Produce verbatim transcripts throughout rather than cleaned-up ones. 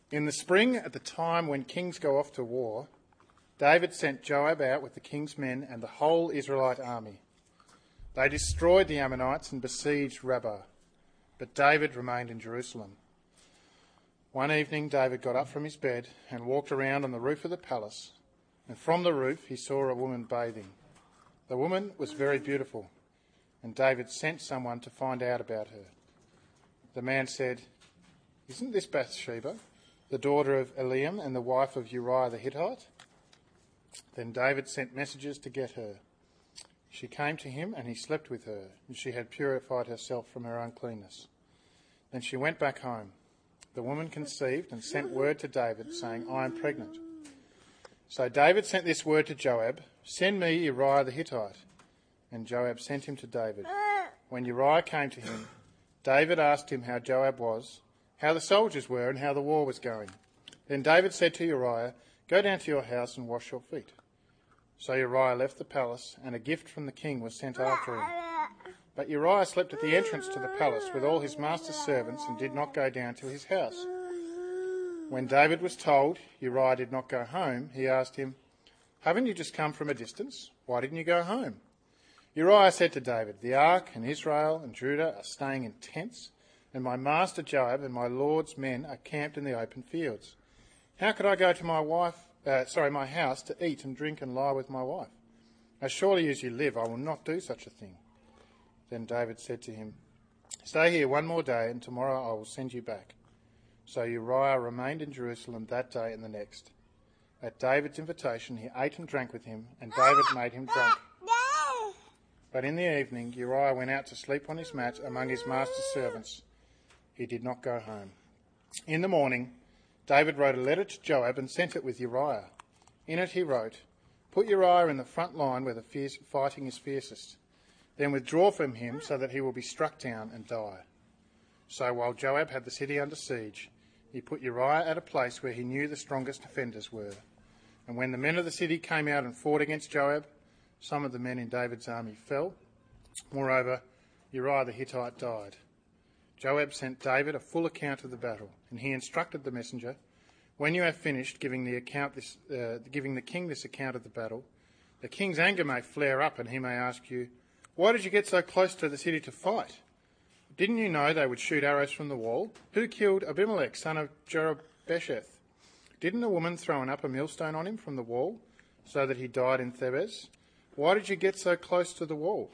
In the spring, at the time when kings go off to war, David sent Joab out with the king's men and the whole Israelite army. They destroyed the Ammonites and besieged Rabbah, but David remained in Jerusalem. One evening David got up from his bed and walked around on the roof of the palace, and from the roof he saw a woman bathing. The woman was very beautiful, and David sent someone to find out about her. The man said, "Isn't this Bathsheba, the daughter of Eliam and the wife of Uriah the Hittite?" Then David sent messengers to get her. She came to him, and he slept with her, and she had purified herself from her uncleanness. Then she went back home. The woman conceived and sent word to David, saying, "I am pregnant." So David sent this word to Joab, "Send me Uriah the Hittite." And Joab sent him to David. When Uriah came to him, David asked him how Joab was, how the soldiers were, and how the war was going. Then David said to Uriah, "Go down to your house and wash your feet." So Uriah left the palace, and a gift from the king was sent after him. But Uriah slept at the entrance to the palace with all his master's servants and did not go down to his house. When David was told Uriah did not go home, he asked him, "Haven't you just come from a distance? Why didn't you go home?" Uriah said to David, "The ark and Israel and Judah are staying in tents, and my master Joab and my lord's men are camped in the open fields. How could I go to my wife, uh, sorry, my house to eat and drink and lie with my wife? As surely as you live, I will not do such a thing." Then David said to him, "Stay here one more day, and tomorrow I will send you back." So Uriah remained in Jerusalem that day and the next. At David's invitation, he ate and drank with him, and David made him drunk. But in the evening, Uriah went out to sleep on his mat among his master's servants. He did not go home. In the morning, David wrote a letter to Joab and sent it with Uriah. In it he wrote, "Put Uriah in the front line where the fierce fighting is fiercest. Then withdraw from him so that he will be struck down and die." So while Joab had the city under siege, he put Uriah at a place where he knew the strongest defenders were. And when the men of the city came out and fought against Joab, some of the men in David's army fell. Moreover, Uriah the Hittite died. Joab sent David a full account of the battle, and he instructed the messenger, "When you have finished giving the account this, uh, giving the king this account of the battle, the king's anger may flare up, and he may ask you, 'Why did you get so close to the city to fight? Didn't you know they would shoot arrows from the wall? Who killed Abimelech, son of Jerubbesheth? Didn't a woman throw an upper millstone on him from the wall, so that he died in Thebez? Why did you get so close to the wall?'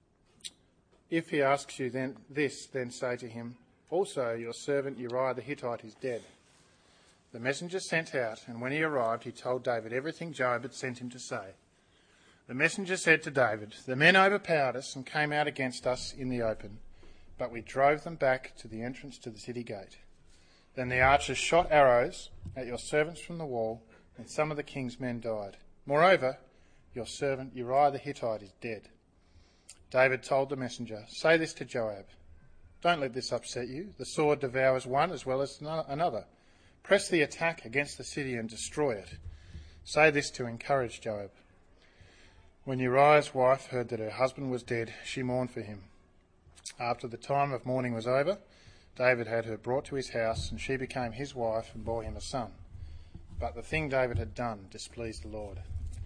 If he asks you then this, then say to him, 'Also your servant Uriah the Hittite is dead.'" The messenger sent out, and when he arrived, he told David everything Joab had sent him to say. The messenger said to David, "The men overpowered us and came out against us in the open, but we drove them back to the entrance to the city gate. Then the archers shot arrows at your servants from the wall, and some of the king's men died. Moreover, your servant Uriah the Hittite is dead." David told the messenger, "Say this to Joab. Don't let this upset you. The sword devours one as well as another. Press the attack against the city and destroy it. Say this to encourage Joab." When Uriah's wife heard that her husband was dead, she mourned for him. After the time of mourning was over, David had her brought to his house, and she became his wife and bore him a son. But the thing David had done displeased the Lord.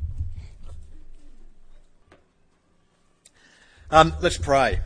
Um, let's pray.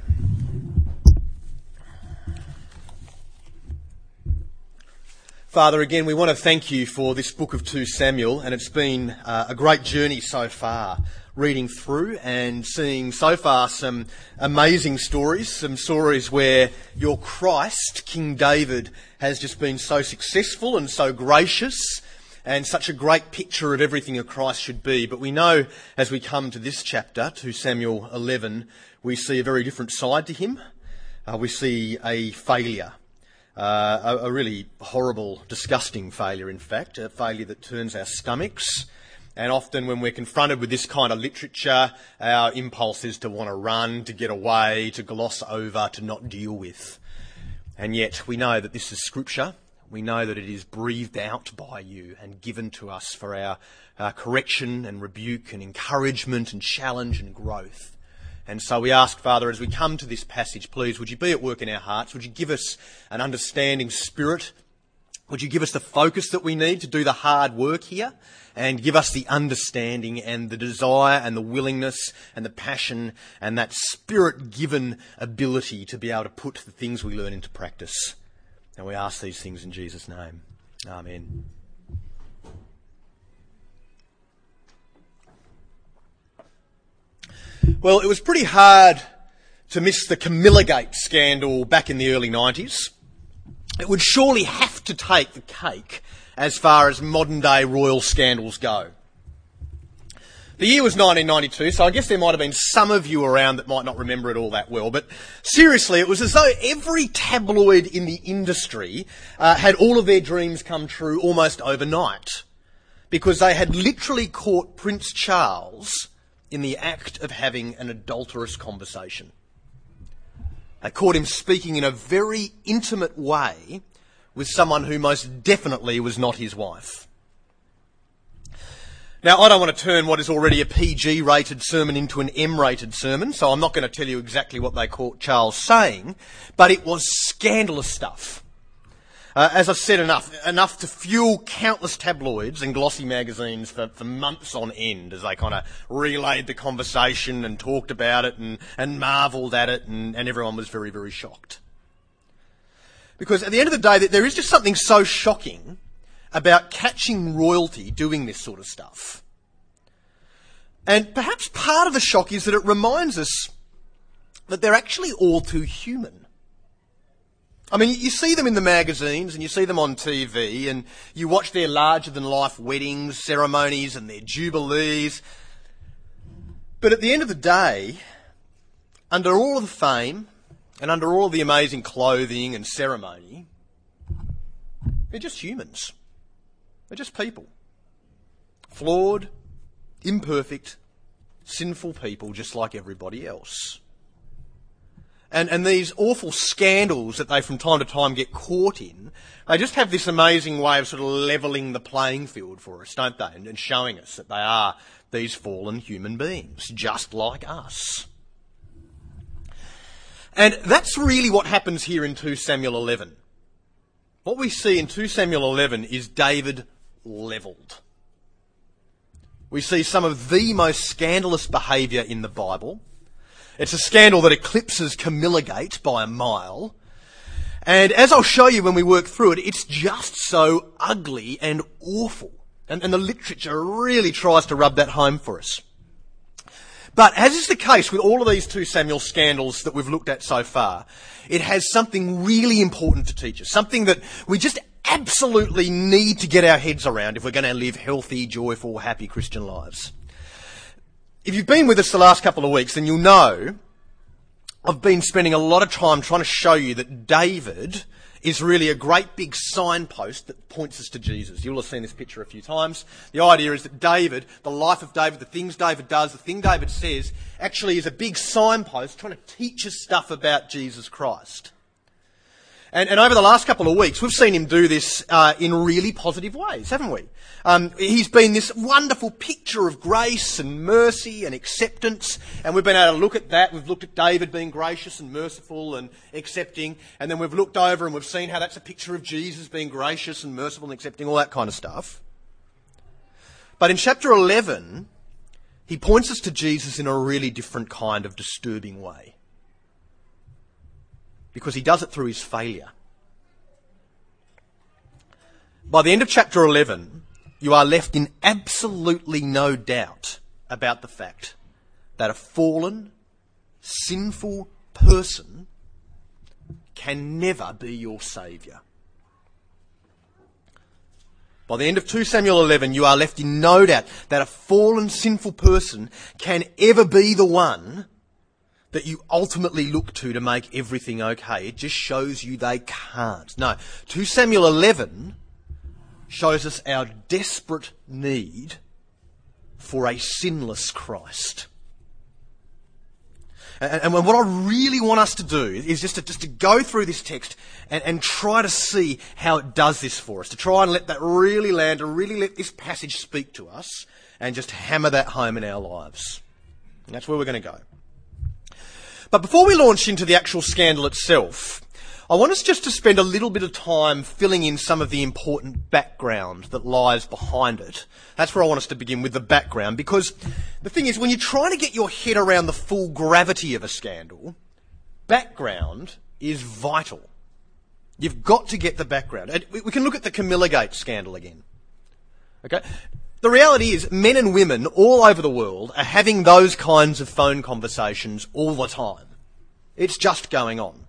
Father, again, we want to thank you for this book of Second Samuel, and it's been uh, a great journey so far, reading through and seeing so far some amazing stories, some stories where your Christ, King David, has just been so successful and so gracious, and such a great picture of everything a Christ should be. But we know as we come to this chapter, Second Samuel eleven, we see a very different side to him. Uh, we see a failure. Uh, a, a really horrible, disgusting failure, in fact, a failure that turns our stomachs. And often when we're confronted with this kind of literature, our impulse is to want to run, to get away, to gloss over, to not deal with. And yet we know that this is Scripture. We know that it is breathed out by you and given to us for our, our correction and rebuke and encouragement and challenge and growth. And so we ask, Father, as we come to this passage, please, would you be at work in our hearts? Would you give us an understanding spirit Would you give us the focus that we need to do the hard work here, and give us the understanding and the desire and the willingness and the passion and that Spirit-given ability to be able to put the things we learn into practice. And we ask these things in Jesus' name. Amen. Well, it was pretty hard to miss the Camillagate scandal back in the early nineties. It would surely have to take the cake as far as modern-day royal scandals go. The year was nineteen ninety-two, so I guess there might have been some of you around that might not remember it all that well, but seriously, it was as though every tabloid in the industry uh, had all of their dreams come true almost overnight, because they had literally caught Prince Charles in the act of having an adulterous conversation. They caught him speaking in a very intimate way with someone who most definitely was not his wife. Now, I don't want to turn what is already a P G-rated sermon into an M-rated sermon, so I'm not going to tell you exactly what they caught Charles saying, but it was scandalous stuff. Uh, as I've said, enough, enough to fuel countless tabloids and glossy magazines for, for months on end as they kind of relayed the conversation and talked about it and, and marvelled at it, and, and everyone was very, very shocked. Because at the end of the day, there is just something so shocking about catching royalty doing this sort of stuff. And perhaps part of the shock is that it reminds us that they're actually all too human. I mean, you see them in the magazines and you see them on T V and you watch their larger-than-life weddings, ceremonies and their jubilees. But at the end of the day, under all of the fame and under all of the amazing clothing and ceremony, they're just humans. They're just people. Flawed, imperfect, sinful people just like everybody else. And, and these awful scandals that they from time to time get caught in, they just have this amazing way of sort of levelling the playing field for us, don't they? And, and showing us that they are these fallen human beings, just like us. And that's really what happens here in two Samuel eleven. What we see in two Samuel eleven is David levelled. We see some of the most scandalous behaviour in the Bible. It's a scandal that eclipses Camillagate by a mile. And as I'll show you when we work through it, it's just so ugly and awful. And, and the literature really tries to rub that home for us. But as is the case with all of these two Samuel scandals that we've looked at so far, it has something really important to teach us, something that we just absolutely need to get our heads around if we're going to live healthy, joyful, happy Christian lives. If you've been with us the last couple of weeks, then you'll know I've been spending a lot of time trying to show you that David is really a great big signpost that points us to Jesus. You'll have seen this picture a few times. The idea is that David, the life of David, the things David does, the thing David says, actually is a big signpost trying to teach us stuff about Jesus Christ. And, and over the last couple of weeks, we've seen him do this uh, in really positive ways, haven't we? Um, he's been this wonderful picture of grace and mercy and acceptance, and we've been able to look at that. We've looked at David being gracious and merciful and accepting, and then we've looked over and we've seen how that's a picture of Jesus being gracious and merciful and accepting, all that kind of stuff. But in chapter eleven, he points us to Jesus in a really different kind of disturbing way. Because he does it through his failure. By the end of chapter eleven, you are left in absolutely no doubt about the fact that a fallen, sinful person can never be your saviour. By the end of two Samuel eleven, you are left in no doubt that a fallen, sinful person can ever be the one that you ultimately look to to make everything okay. It just shows you they can't. No, two Samuel eleven shows us our desperate need for a sinless Christ. And, and what I really want us to do is just to, just to go through this text and, and try to see how it does this for us, to try and let that really land, to really let this passage speak to us and just hammer that home in our lives. And that's where we're going to go. But before we launch into the actual scandal itself, I want us just to spend a little bit of time filling in some of the important background that lies behind it. That's where I want us to begin, with the background, because the thing is, when you're trying to get your head around the full gravity of a scandal, background is vital. You've got to get the background. And we can look at the Camilla Gate scandal again. Okay? The reality is, men and women all over the world are having those kinds of phone conversations all the time. It's just going on.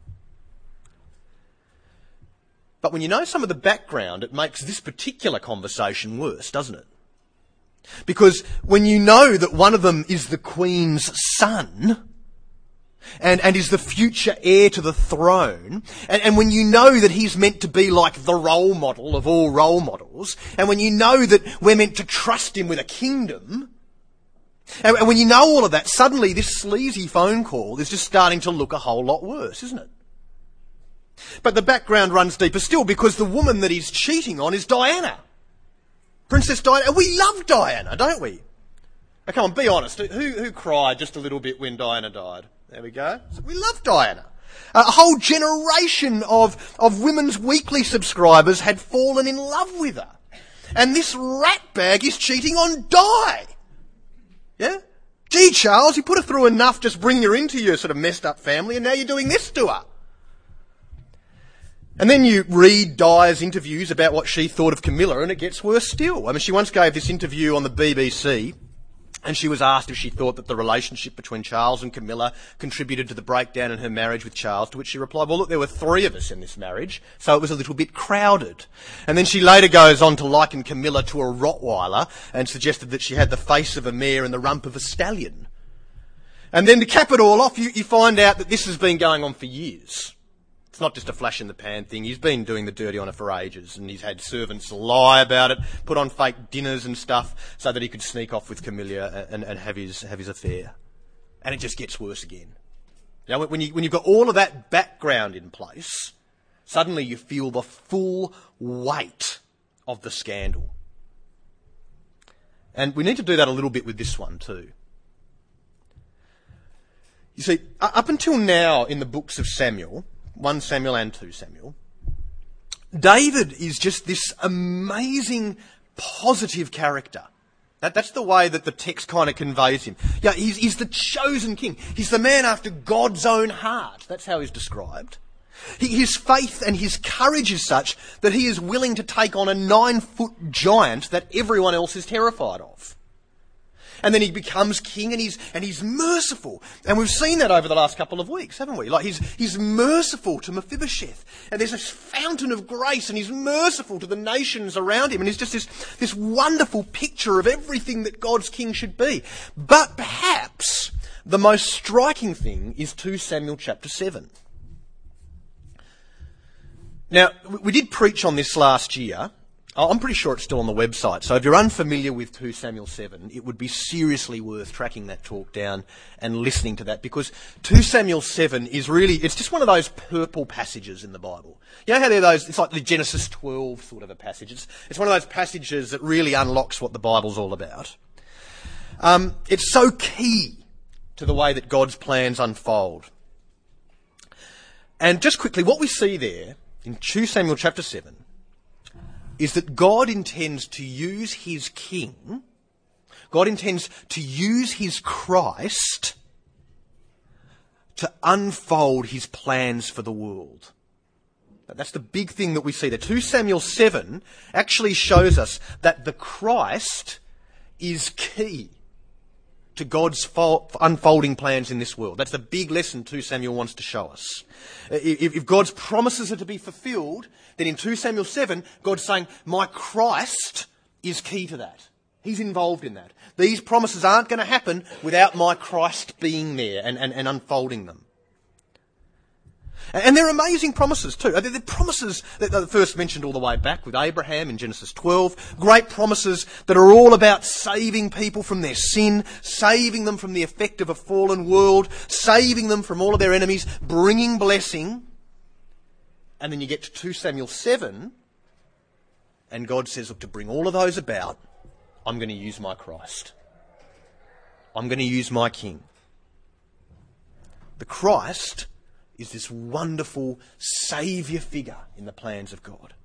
But when you know some of the background, it makes this particular conversation worse, doesn't it? Because when you know that one of them is the Queen's son, and, and is the future heir to the throne, and, and when you know that he's meant to be like the role model of all role models, and when you know that we're meant to trust him with a kingdom, and, and when you know all of that, suddenly this sleazy phone call is just starting to look a whole lot worse, isn't it? But the background runs deeper still, because the woman that he's cheating on is Diana. Princess Diana. We love Diana, don't we? Now, come on, be honest. Who, who cried just a little bit when Diana died? There we go. So we love Diana. A whole generation of, of Women's Weekly subscribers had fallen in love with her. And this ratbag is cheating on Di. Yeah? Gee, Charles, you put her through enough just bringing her into your sort of messed up family, and now you're doing this to her. And then you read Di's interviews about what she thought of Camilla, and it gets worse still. I mean, she once gave this interview on the B B C, and she was asked if she thought that the relationship between Charles and Camilla contributed to the breakdown in her marriage with Charles, to which she replied, well, look, there were three of us in this marriage, so it was a little bit crowded. And then she later goes on to liken Camilla to a Rottweiler, and suggested that she had the face of a mare and the rump of a stallion. And then to cap it all off, you, you find out that this has been going on for years. It's not just a flash in the pan thing. He's been doing the dirty on it for ages, and he's had servants lie about it, put on fake dinners and stuff, so that he could sneak off with Camilla and, and have his have his affair. And it just gets worse again. Now, when you when you've got all of that background in place, suddenly you feel the full weight of the scandal. And we need to do that a little bit with this one too. You see, up until now in the books of Samuel, First Samuel and Second Samuel, David is just this amazing, positive character. That, that's the way that the text kind of conveys him. Yeah, he's, he's the chosen king. He's the man after God's own heart. That's how he's described. He, his faith and his courage is such that he is willing to take on a nine-foot giant that everyone else is terrified of. And then he becomes king, and he's and he's merciful. And we've seen that over the last couple of weeks, haven't we? Like he's he's merciful to Mephibosheth. And there's this fountain of grace, and he's merciful to the nations around him. And he's just this, this wonderful picture of everything that God's king should be. But perhaps the most striking thing is Second Samuel chapter seven. Now, we did preach on this last year. I'm pretty sure it's still on the website. So if you're unfamiliar with Second Samuel seven, it would be seriously worth tracking that talk down and listening to that, because Second Samuel seven is really, it's just one of those purple passages in the Bible. You know how they're those, it's like the Genesis twelve sort of a passage. It's, it's one of those passages that really unlocks what the Bible's all about. Um, it's so key to the way that God's plans unfold. And just quickly, what we see there in Second Samuel chapter seven is that God intends to use his king, God intends to use his Christ to unfold his plans for the world. That's the big thing that we see there. Second Samuel seven actually shows us that the Christ is key to God's unfolding plans in this world. That's the big lesson Second Samuel wants to show us. If God's promises are to be fulfilled, then in Second Samuel seven, God's saying, my Christ is key to that. He's involved in that. These promises aren't going to happen without my Christ being there and, and, and unfolding them. And they're amazing promises too. They're promises that are first mentioned all the way back with Abraham in Genesis twelve. Great promises that are all about saving people from their sin, saving them from the effect of a fallen world, saving them from all of their enemies, bringing blessing. And then you get to Second Samuel seven, and God says, look, to bring all of those about, I'm going to use my Christ. I'm going to use my King. The Christ is this wonderful saviour figure in the plans of God.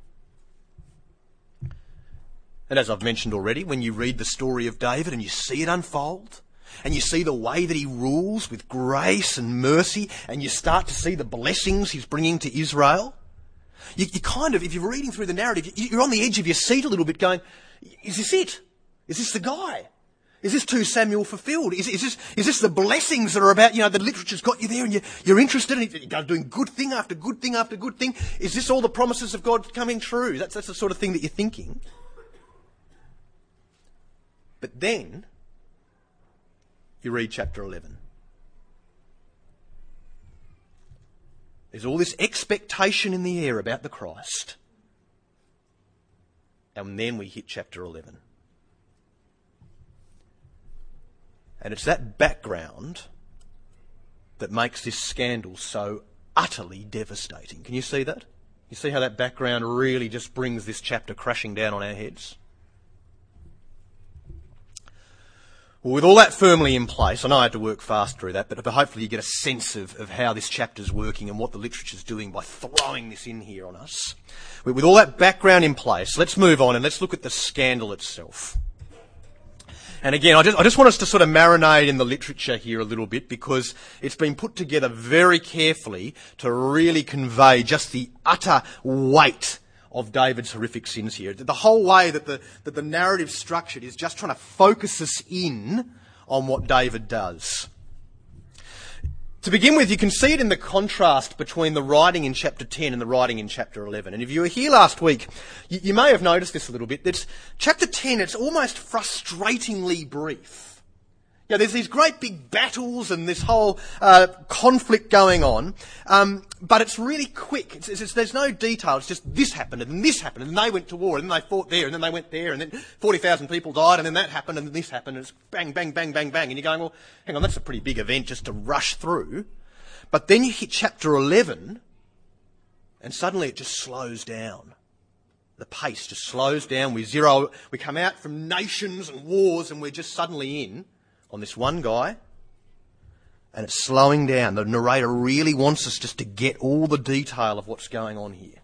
And as I've mentioned already, when you read the story of David and you see it unfold, and you see the way that he rules with grace and mercy, and you start to see the blessings he's bringing to Israel, you, you kind of, if you're reading through the narrative, you're on the edge of your seat a little bit going, is this it? Is this the guy? Is this two Samuel fulfilled? Is, is this is this the blessings that are about, you know, the literature's got you there and you, you're interested in it, you're doing good thing after good thing after good thing? Is this all the promises of God coming true? That's, that's the sort of thing that you're thinking. But then, you read chapter eleven. There's all this expectation in the air about the Christ. And then we hit chapter eleven. And it's that background that makes this scandal so utterly devastating. Can you see that? You see how that background really just brings this chapter crashing down on our heads? Well, with all that firmly in place, I know I had to work fast through that, but hopefully you get a sense of, of how this chapter's working and what the literature's doing by throwing this in here on us. With all that background in place, let's move on and let's look at the scandal itself. And again, I just, I just want us to sort of marinate in the literature here a little bit, because it's been put together very carefully to really convey just the utter weight of David's horrific sins here. The whole way that the, that the narrative's structured is just trying to focus us in on what David does. To begin with, you can see it in the contrast between the writing in chapter ten and the writing in chapter eleven. And if you were here last week, you, you may have noticed this a little bit. That chapter ten, it's almost frustratingly brief. You know, there's these great big battles and this whole uh, conflict going on, um, but it's really quick. It's, it's, it's, there's no detail. It's just this happened and then this happened and they went to war and then they fought there and then they went there and then forty thousand people died and then that happened and then this happened and it's bang, bang, bang, bang, bang. And you're going, well, hang on, that's a pretty big event just to rush through. But then you hit chapter eleven and suddenly it just slows down. The pace just slows down. We zero, we come out from nations and wars and we're just suddenly in on this one guy, and it's slowing down. The narrator really wants us just to get all the detail of what's going on here.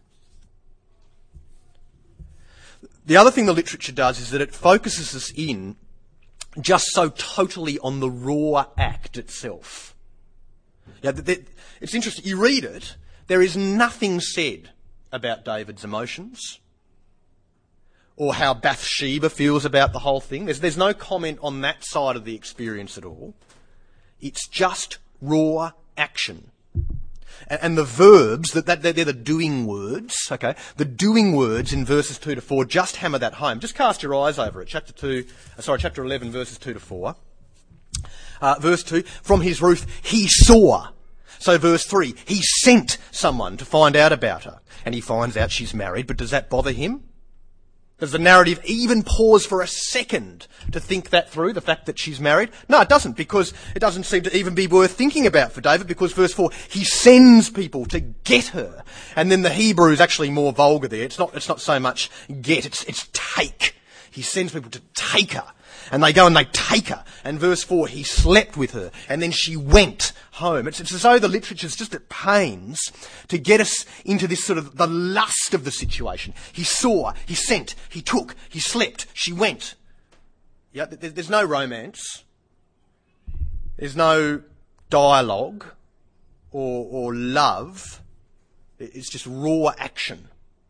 The other thing the literature does is that it focuses us in just so totally on the raw act itself. Yeah, it's interesting. You read it, there is nothing said about David's emotions or how Bathsheba feels about the whole thing. There's, there's no comment on that side of the experience at all. It's just raw action. And, and the verbs, that, that they're the doing words, okay? The doing words in verses two to four just hammer that home. Just cast your eyes over it. Chapter two, uh, sorry, chapter eleven, verses two to four. Uh, verse two, from his roof he saw. So verse three, he sent someone to find out about her. And he finds out she's married, but does that bother him? Does the narrative even pause for a second to think that through, the fact that she's married? No, it doesn't, because it doesn't seem to even be worth thinking about for David, because verse four, he sends people to get her. And then the Hebrew is actually more vulgar there. It's not, it's not so much get, it's, it's take. He sends people to take her. And they go and they take her. And verse four, he slept with her. And then she went home. It's, it's as though the literature's just at pains to get us into this sort of the lust of the situation. He saw, he sent, he took, he slept, she went. Yeah, there's no romance. There's no dialogue or, or love. It's just raw action.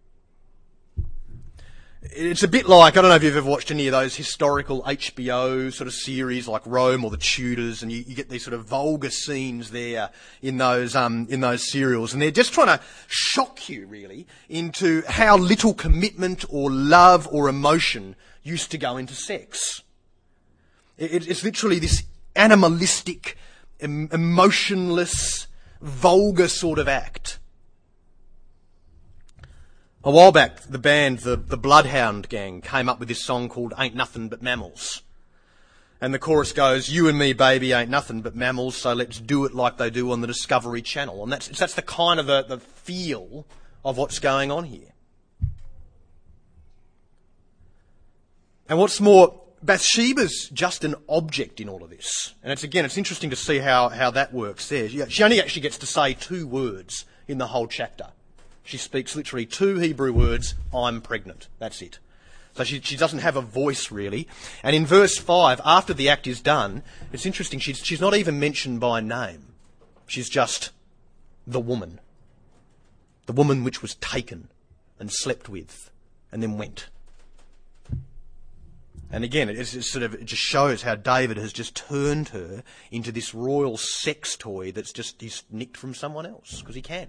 It's a bit like, I don't know if you've ever watched any of those historical H B O sort of series like Rome or The Tudors, and you, you get these sort of vulgar scenes there in those um, in those serials, and they're just trying to shock you really into how little commitment or love or emotion used to go into sex. It, it's literally this animalistic, em- emotionless, vulgar sort of act. A while back, the band, the, the Bloodhound Gang, came up with this song called Ain't Nothing But Mammals. And the chorus goes, you and me, baby, ain't nothing but mammals, so let's do it like they do on the Discovery Channel. And that's, that's the kind of the, the feel of what's going on here. And what's more, Bathsheba's just an object in all of this. And it's again, it's interesting to see how, how that works there. She only actually gets to say two words in the whole chapter. She speaks literally two Hebrew words, I'm pregnant. That's it. So she, she doesn't have a voice really. And in verse five, after the act is done, it's interesting, she's, she's not even mentioned by name. She's just the woman. The woman which was taken and slept with and then went. And again, it, it's sort of, it just shows how David has just turned her into this royal sex toy that's just he's nicked from someone else, because he can.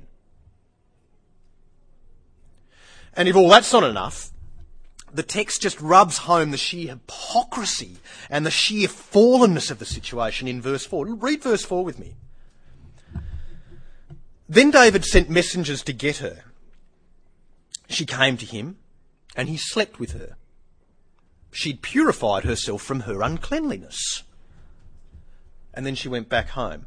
And if all that's not enough, the text just rubs home the sheer hypocrisy and the sheer fallenness of the situation in verse four. Read verse four with me. Then David sent messengers to get her. She came to him, and he slept with her. She'd purified herself from her uncleanliness. And then she went back home.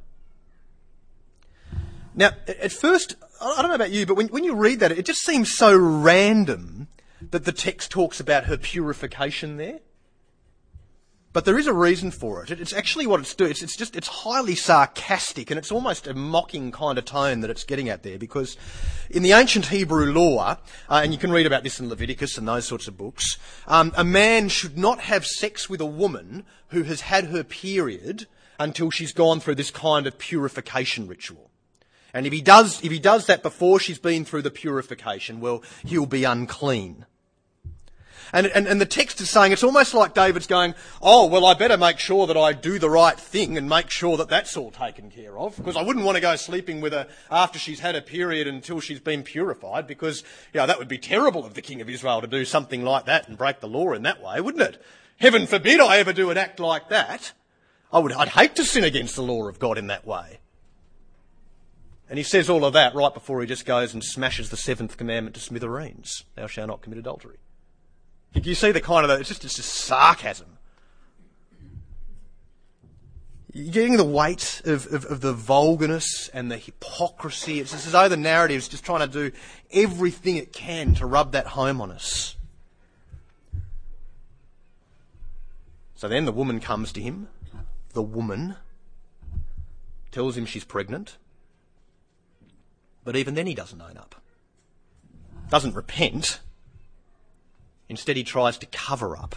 Now, at first, I don't know about you, but when, when you read that, it just seems so random that the text talks about her purification there. But there is a reason for it. It's actually what it's doing. It's, it's just, it's highly sarcastic, and it's almost a mocking kind of tone that it's getting at there, because in the ancient Hebrew law, uh, and you can read about this in Leviticus and those sorts of books, um, a man should not have sex with a woman who has had her period until she's gone through this kind of purification ritual. And if he does, if he does that before she's been through the purification, well, he'll be unclean. And, and, and the text is saying, it's almost like David's going, oh, well, I better make sure that I do the right thing and make sure that that's all taken care of, because I wouldn't want to go sleeping with her after she's had a period until she's been purified, because, you know, that would be terrible of the king of Israel to do something like that and break the law in that way, wouldn't it? Heaven forbid I ever do an act like that. I would, I'd hate to sin against the law of God in that way. And he says all of that right before he just goes and smashes the seventh commandment to smithereens. Thou shalt not commit adultery. You see the kind of, it's just, it's just sarcasm. You're getting the weight of, of, of the vulgarness and the hypocrisy. It's as though the narrative's just trying to do everything it can to rub that home on us. So then the woman comes to him. The woman tells him she's pregnant. But even then he doesn't own up. Doesn't repent. Instead, he tries to cover up.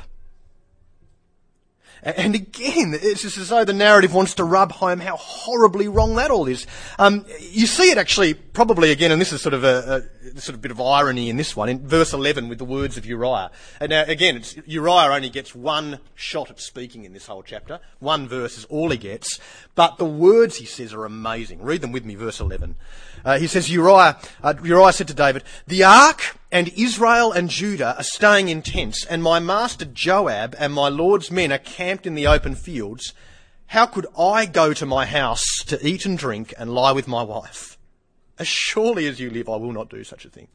And again, it's just as though the narrative wants to rub home how horribly wrong that all is. Um, you see it actually, probably again, and this is sort of a, a sort of bit of irony in this one, in verse eleven with the words of Uriah. And now, again, it's, Uriah only gets one shot at speaking in this whole chapter. One verse is all he gets. But the words he says are amazing. Read them with me, verse eleven. Uh, he says, Uriah, uh, Uriah said to David, the ark and Israel and Judah are staying in tents, and my master Joab and my Lord's men are camped in the open fields. How could I go to my house to eat and drink and lie with my wife? As surely as you live, I will not do such a thing.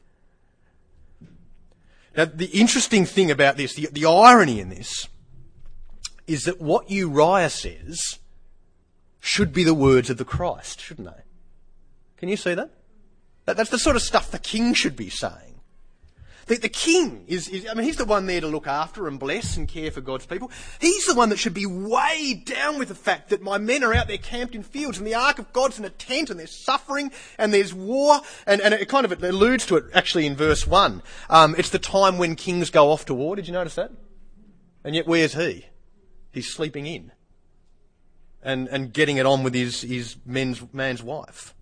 Now, the interesting thing about this, the, the irony in this, is that what Uriah says should be the words of the Christ, shouldn't they? Can you see that? that that's the sort of stuff the king should be saying. The, the king is, is, I mean, he's the one there to look after and bless and care for God's people. He's the one that should be weighed down with the fact that my men are out there camped in fields and the ark of God's in a tent and there's suffering and there's war. And, and it kind of it alludes to it actually in verse one. Um, it's the time when kings go off to war. Did you notice that? And yet where's he? He's sleeping in and, and getting it on with his, his men's, man's wife.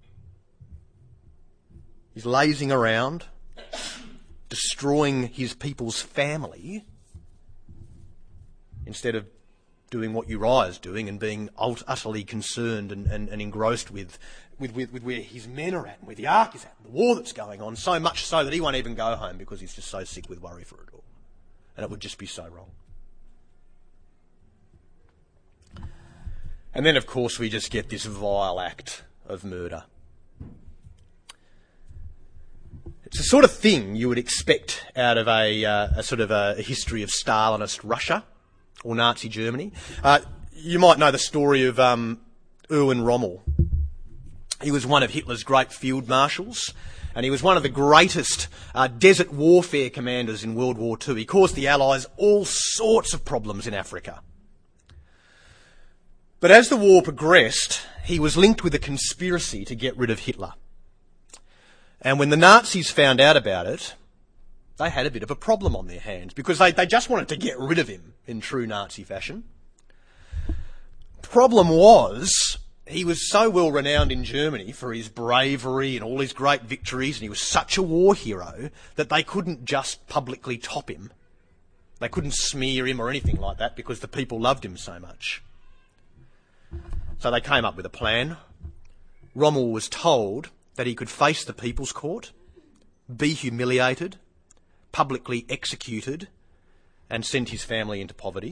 He's lazing around, destroying his people's family, instead of doing what Uriah's doing and being utterly concerned and, and, and engrossed with, with, with, with where his men are at and where the ark is at and the war that's going on, so much so that he won't even go home because he's just so sick with worry for it all. And it would just be so wrong. And then, of course, we just get this vile act of murder. It's the sort of thing you would expect out of a, uh, a sort of a, a history of Stalinist Russia or Nazi Germany. Uh, you might know the story of um, Erwin Rommel. He was one of Hitler's great field marshals, And he was one of the greatest uh, desert warfare commanders in World War Two. He caused the Allies all sorts of problems in Africa. But as the war progressed, he was linked with a conspiracy to get rid of Hitler. And when the Nazis found out about it, they had a bit of a problem on their hands because they, they just wanted to get rid of him in true Nazi fashion. Problem was, he was so well renowned in Germany for his bravery and all his great victories, and he was such a war hero that they couldn't just publicly top him. They couldn't smear him or anything like that because the people loved him so much. So they came up with a plan. Rommel was told that he could face the People's Court, be humiliated, publicly executed, and send his family into poverty.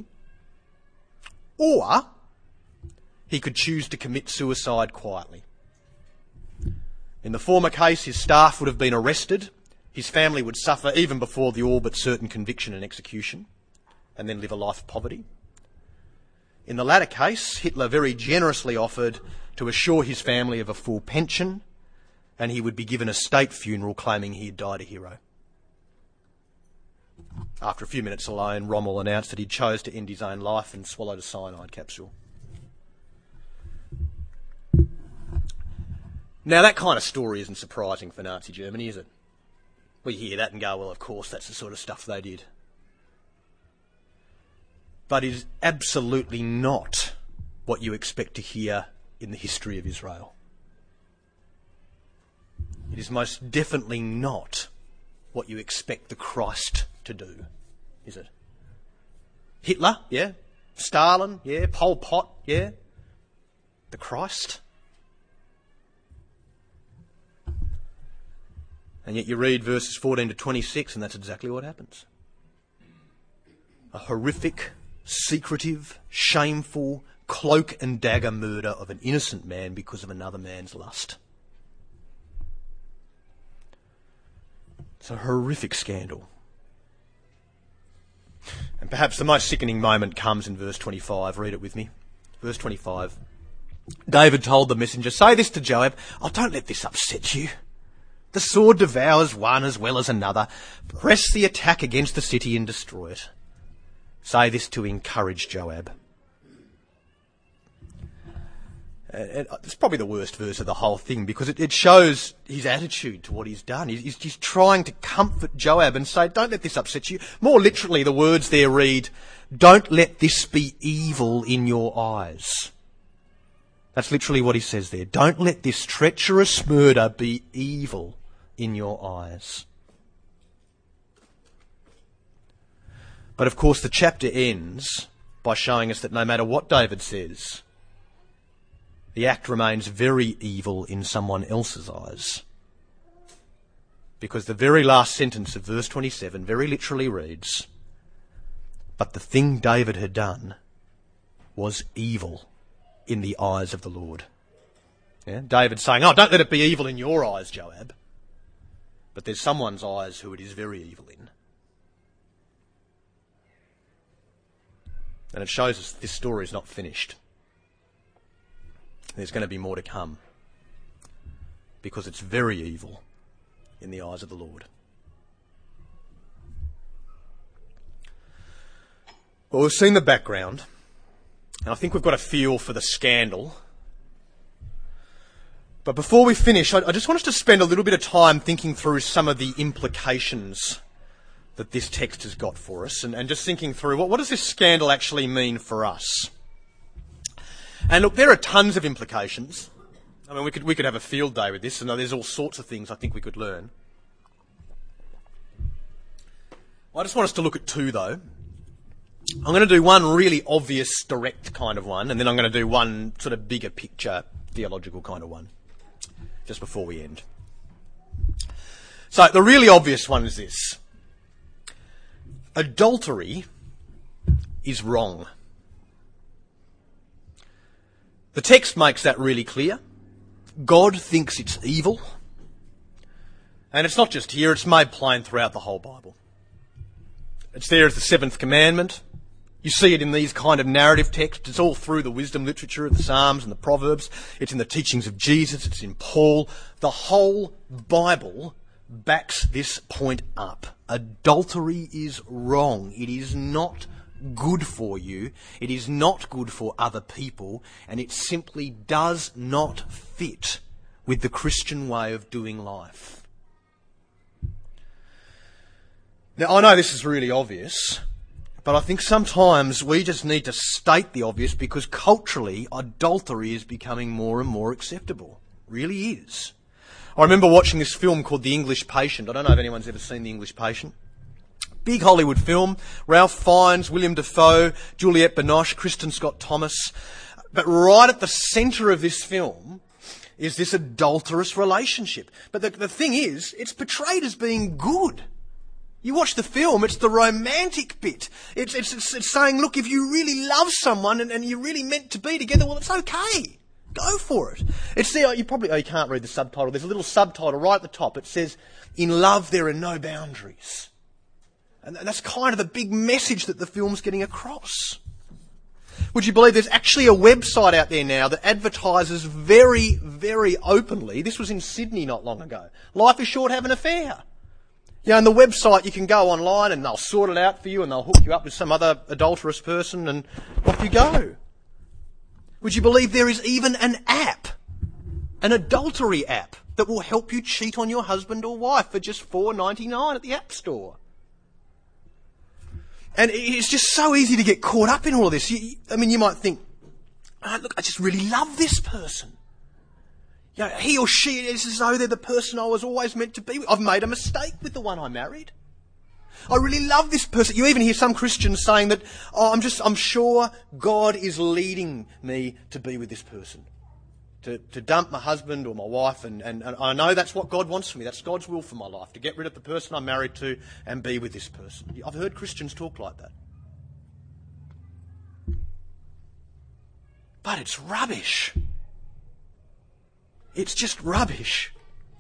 Or he could choose to commit suicide quietly. In the former case, his staff would have been arrested, his family would suffer even before the all but certain conviction and execution, and then live a life of poverty. In the latter case, Hitler very generously offered to assure his family of a full pension, and he would be given a state funeral claiming he had died a hero. After a few minutes alone, Rommel announced that he chose to end his own life and swallowed a cyanide capsule. Now, that kind of story isn't surprising for Nazi Germany, is it? We hear that and go, well, of course, that's the sort of stuff they did. But it is absolutely not what you expect to hear in the history of Israel. It is most definitely not what you expect the Christ to do, is it? Hitler, yeah. Stalin, yeah. Pol Pot, yeah. The Christ. And yet you read verses fourteen to twenty-six and that's exactly what happens. A horrific, secretive, shameful, cloak and dagger murder of an innocent man because of another man's lust. It's a horrific scandal. And perhaps the most sickening moment comes in verse twenty-five. Read it with me. Verse twenty-five. David told the messenger, say this to Joab, oh, don't let this upset you. The sword devours one as well as another. Press the attack against the city and destroy it. Say this to encourage Joab. It's probably the worst verse of the whole thing because it, it shows his attitude to what he's done. He's, he's trying to comfort Joab and say, don't let this upset you. More literally, the words there read, don't let this be evil in your eyes. That's literally what he says there. Don't let this treacherous murder be evil in your eyes. But of course the chapter ends by showing us that no matter what David says, the act remains very evil in someone else's eyes. Because the very last sentence of verse twenty-seven very literally reads, but the thing David had done was evil in the eyes of the Lord. Yeah? David saying, oh, don't let it be evil in your eyes, Joab. But there's someone's eyes who it is very evil in. And it shows us this story is not finished. There's going to be more to come. Because it's very evil in the eyes of the Lord. Well, we've seen the background. And I think we've got a feel for the scandal. But before we finish, I just want us to spend a little bit of time thinking through some of the implications that this text has got for us, and, and just thinking through what, what does this scandal actually mean for us? And look, there are tons of implications. I mean, we could we could have a field day with this, and there's all sorts of things I think we could learn. I just want us to look at two, though. I'm going to do one really obvious, direct kind of one, and then I'm going to do one sort of bigger picture, theological kind of one, just before we end. So the really obvious one is this. Adultery is wrong. The text makes that really clear. God thinks it's evil. And it's not just here, it's made plain throughout the whole Bible. It's there as the seventh commandment. You see it in these kind of narrative texts. It's all through the wisdom literature of the Psalms and the Proverbs. It's in the teachings of Jesus. It's in Paul. The whole Bible backs this point up. Adultery is wrong. It is not good for you. It is not good for other people. And it simply does not fit with the Christian way of doing life. Now, I know this is really obvious, but I think sometimes we just need to state the obvious because culturally, adultery is becoming more and more acceptable. It really is. I remember watching this film called The English Patient. I don't know if anyone's ever seen The English Patient. Big Hollywood film. Ralph Fiennes, William Dafoe, Juliette Binoche, Kristen Scott Thomas. But right at the centre of this film is this adulterous relationship. But the, the thing is, it's portrayed as being good. You watch the film, it's the romantic bit. It's, it's, it's, it's saying, look, if you really love someone and, and you're really meant to be together, well, it's okay. Go for it. It's there, you probably, oh, you can't read the subtitle. There's a little subtitle right at the top. It says, in love there are no boundaries. And that's kind of the big message that the film's getting across. Would you believe there's actually a website out there now that advertises very, very openly, this was in Sydney not long ago, life is short, have an affair. You know, on the website you can go online and they'll sort it out for you and they'll hook you up with some other adulterous person and off you go. Would you believe there is even an app, an adultery app, that will help you cheat on your husband or wife for just four dollars ninety-nine at the App Store? And it's just so easy to get caught up in all of this. You, I mean, you might think, oh, look, I just really love this person. You know, he or she is as though they're the person I was always meant to be with. I've made a mistake with the one I married. I really love this person. You even hear some Christians saying that, oh, I'm just, I'm sure God is leading me to be with this person. To, to dump my husband or my wife, and, and, and I know that's what God wants for me. That's God's will for my life, to get rid of the person I'm married to and be with this person. I've heard Christians talk like that. But it's rubbish. It's just rubbish.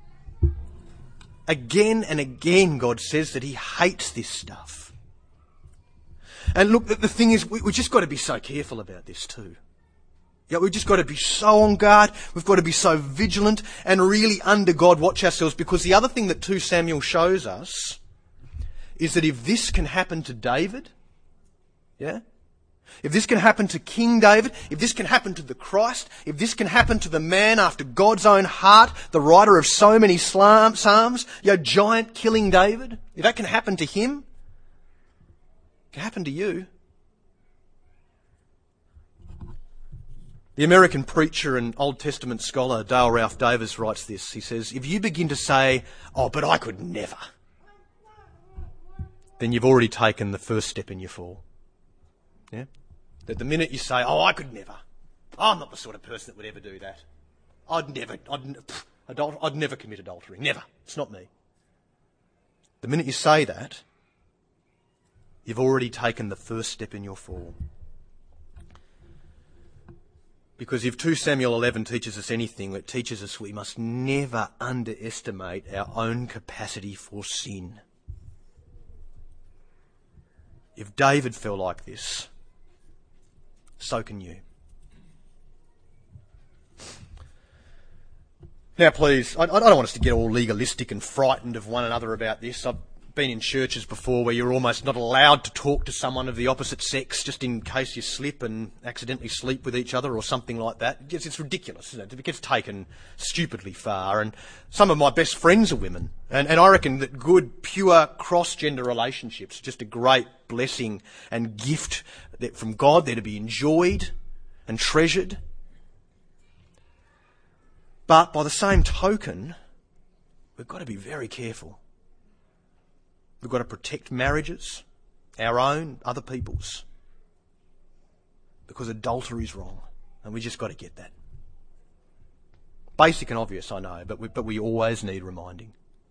Again and again, God says that he hates this stuff. And look, the, the thing is, we, we've just got to be so careful about this too. Yeah, we've just got to be so on guard. We've got to be so vigilant and really under God watch ourselves, because the other thing that Second Samuel shows us is that if this can happen to David, yeah, if this can happen to King David, if this can happen to the Christ, if this can happen to the man after God's own heart, the writer of so many psalms, you know, giant killing David, if that can happen to him, it can happen to you. The American preacher and Old Testament scholar Dale Ralph Davis writes this. He says, if you begin to say, oh, but I could never, then you've already taken the first step in your fall. Yeah? That the minute you say, oh, I could never, oh, I'm not the sort of person that would ever do that. I'd never, I'd, pff, adult, I'd never commit adultery. Never. It's not me. The minute you say that, you've already taken the first step in your fall. Because if Second Samuel eleven teaches us anything, it teaches us we must never underestimate our own capacity for sin. If David fell like this, so can you. Now please, I, I don't want us to get all legalistic and frightened of one another about this. I've been in churches before where you're almost not allowed to talk to someone of the opposite sex just in case you slip and accidentally sleep with each other or something like that. It's, it's ridiculous, isn't it? It gets taken stupidly far. And some of my best friends are women. And, and I reckon that good, pure, cross-gender relationships are just a great blessing and gift that from God. They're to be enjoyed and treasured. But by the same token, we've got to be very careful. We've got to protect marriages, our own, other people's, because adultery is wrong, and we just got to get that. Basic and obvious, I know, but we, but we always need reminding.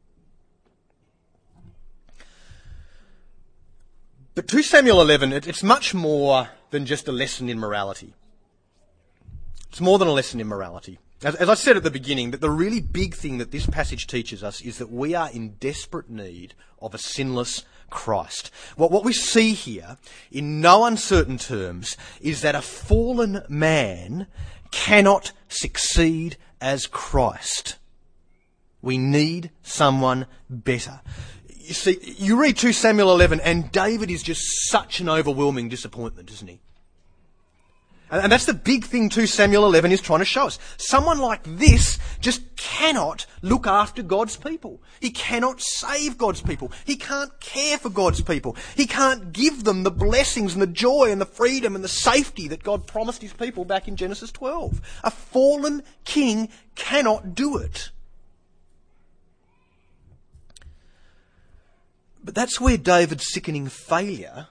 But Second Samuel eleven, it, it's much more than just a lesson in morality. It's more than a lesson in morality. As, as I said at the beginning, that the really big thing that this passage teaches us is that we are in desperate need of a sinless Christ. What, what we see here, in no uncertain terms, is that a fallen man cannot succeed as Christ. We need someone better. You see, you read two Samuel eleven and David is just such an overwhelming disappointment, isn't he? And that's the big thing two Samuel eleven is trying to show us. Someone like this just cannot look after God's people. He cannot save God's people. He can't care for God's people. He can't give them the blessings and the joy and the freedom and the safety that God promised his people back in Genesis twelve. A fallen king cannot do it. But that's where David's sickening failure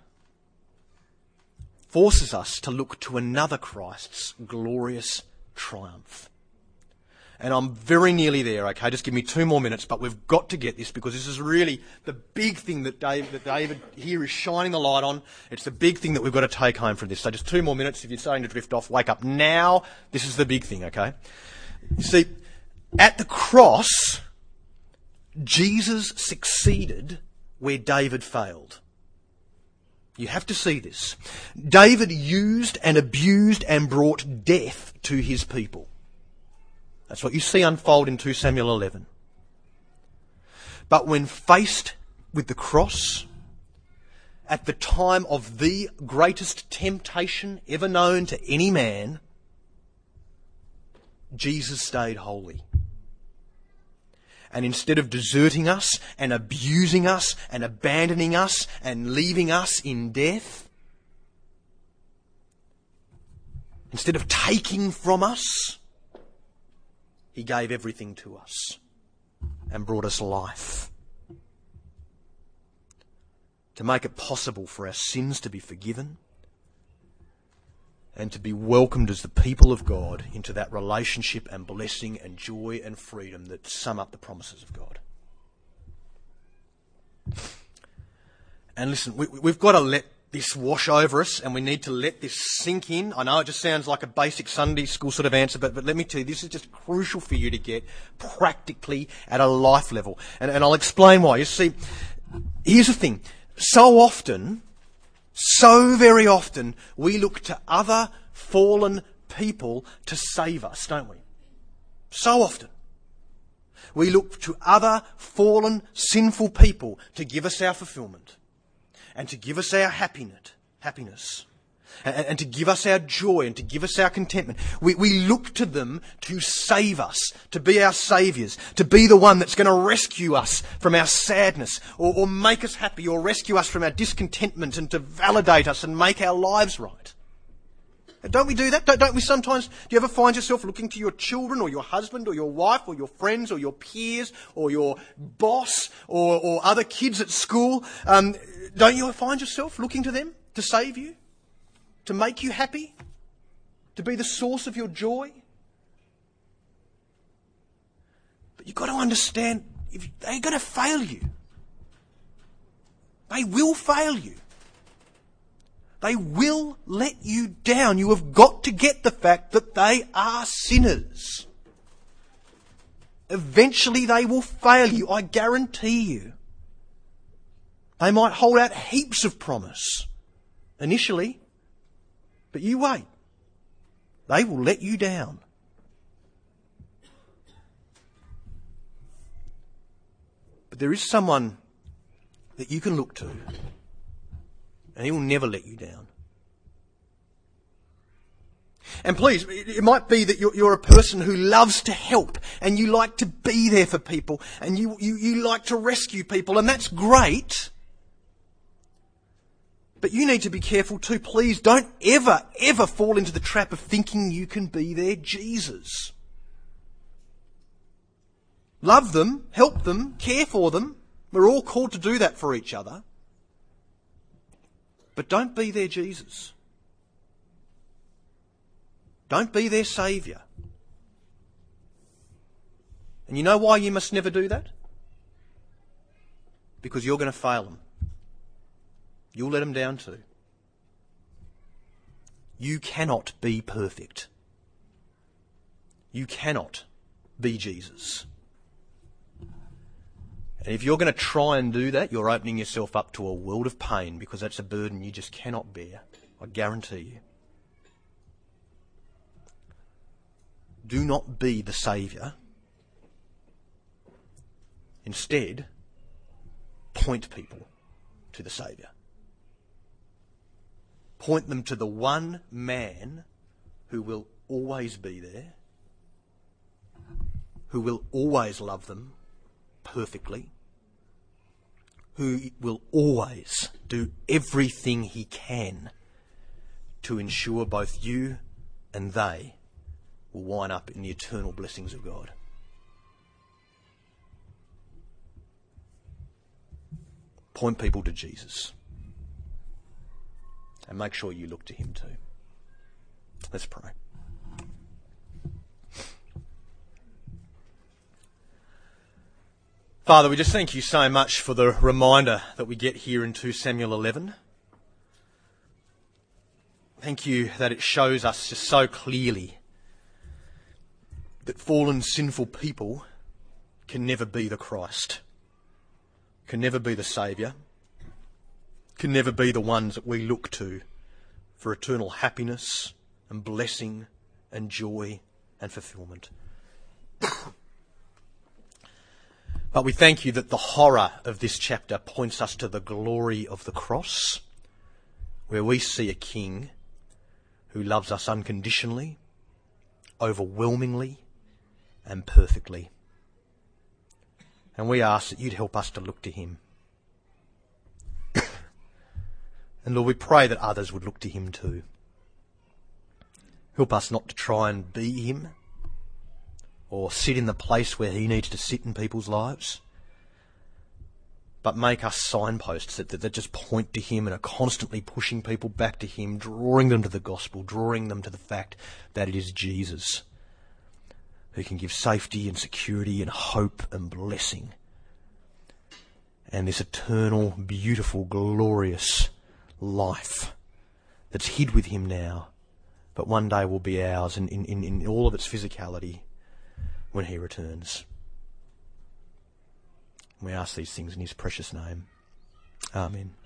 forces us to look to another Christ's glorious triumph. And I'm very nearly there, okay? Just give me two more minutes, but we've got to get this because this is really the big thing that David, that David here is shining the light on. It's the big thing that we've got to take home from this. So just two more minutes. If you're starting to drift off, wake up now. This is the big thing, okay? You see, at the cross, Jesus succeeded where David failed. You have to see this. David used and abused and brought death to his people. That's what you see unfold in two Samuel eleven. But when faced with the cross, at the time of the greatest temptation ever known to any man, Jesus stayed holy. And instead of deserting us and abusing us and abandoning us and leaving us in death, instead of taking from us, he gave everything to us and brought us life. To make it possible for our sins to be forgiven and to be welcomed as the people of God into that relationship and blessing and joy and freedom that sum up the promises of God. And listen, we, we've got to let this wash over us and we need to let this sink in. I know it just sounds like a basic Sunday school sort of answer, but, but let me tell you, this is just crucial for you to get practically at a life level. And, and I'll explain why. You see, here's the thing. So often, So very often, we look to other fallen people to save us, don't we? So often. We look to other fallen, sinful people to give us our fulfillment and to give us our happiness, happiness, and, and to give us our joy and to give us our contentment. We, we look to them to save us, to be our saviours, to be the one that's going to rescue us from our sadness or, or make us happy or rescue us from our discontentment and to validate us and make our lives right. Don't we do that? Don't, don't we sometimes, do you ever find yourself looking to your children or your husband or your wife or your friends or your peers or your boss or, or other kids at school? Um, don't you find yourself looking to them to save you? To make you happy? To be the source of your joy? But you've got to understand, if they're going to fail you. They will fail you. They will let you down. You have got to get the fact that they are sinners. Eventually they will fail you, I guarantee you. They might hold out heaps of promise initially, but you wait. They will let you down. But there is someone that you can look to, and he will never let you down. And please, it might be that you're, you're a person who loves to help and you like to be there for people and you, you, you like to rescue people, and that's great. But you need to be careful too. Please don't ever, ever fall into the trap of thinking you can be their Jesus. Love them, help them, care for them. We're all called to do that for each other. But don't be their Jesus. Don't be their saviour. And you know why you must never do that? Because you're going to fail them. You'll let them down too. You cannot be perfect. You cannot be Jesus. And if you're going to try and do that, you're opening yourself up to a world of pain, because that's a burden you just cannot bear. I guarantee you. Do not be the saviour. Instead, point people to the Saviour. Point them to the one man who will always be there, who will always love them perfectly, who will always do everything he can to ensure both you and they will wind up in the eternal blessings of God. Point people to Jesus. And make sure you look to him too. Let's pray. Father, we just thank you so much for the reminder that we get here in two Samuel eleven. Thank you that it shows us just so clearly that fallen, sinful people can never be the Christ, can never be the Saviour, can never be the ones that we look to for eternal happiness and blessing and joy and fulfilment. But we thank you that the horror of this chapter points us to the glory of the cross, where we see a king who loves us unconditionally, overwhelmingly, and perfectly. And we ask that you'd help us to look to him. And Lord, we pray that others would look to him too. Help us not to try and be him or sit in the place where he needs to sit in people's lives, but make us signposts that, that, that just point to him and are constantly pushing people back to him, drawing them to the gospel, drawing them to the fact that it is Jesus who can give safety and security and hope and blessing and this eternal, beautiful, glorious life that's hid with him now, but one day will be ours in, in, in all of its physicality when he returns. We ask these things in his precious name. Amen.